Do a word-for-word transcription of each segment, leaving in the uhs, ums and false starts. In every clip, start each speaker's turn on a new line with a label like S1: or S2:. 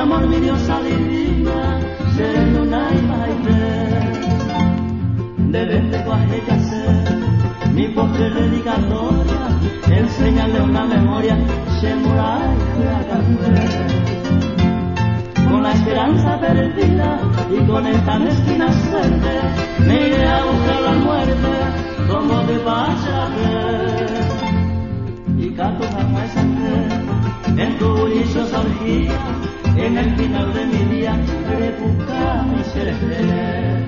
S1: amor, mi diosa divina, seré una imagen de lenguaje que hacer mi postre dedicatoria, enseñarle una memoria, Shemurai con la esperanza perdida y con esta mezquina suerte, me iré a buscar la muerte como te vaya a ver. Y canto jamás sangre en tu bulliciosa orgía, en el final de mi día, república mi celeste.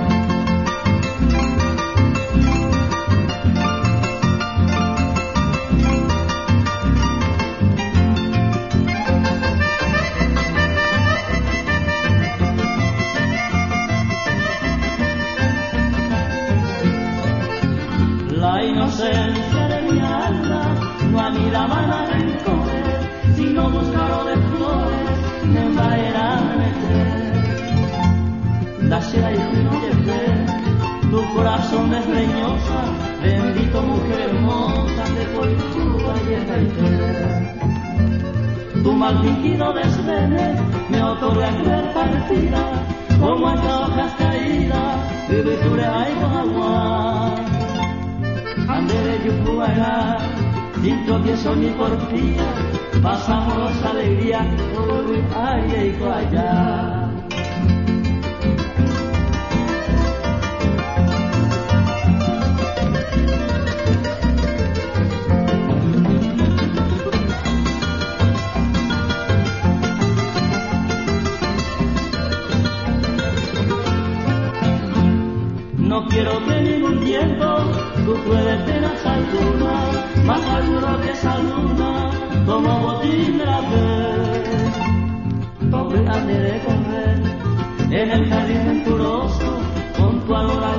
S1: La inocencia de mi alma no anidaba en la rencores, sino buscaro de flores en vaera meter. Dashera y Rinojete, tu corazón desdeñosa, bendito mujer hermosa de Coichúa y Etaité. Tu mal fingido desdén me otorga cruel partida, como esta hojas caídas, y dulzura hay con agua. Andere yucuara, sin tropiezo ni porfía, pasamos alegría por área y allá. No quiero que ningún tiempo tú puedes penas alguna, más seguro que esa luna, como botín de la fe. Pobre ande de correr en el jardín venturoso, con tu alora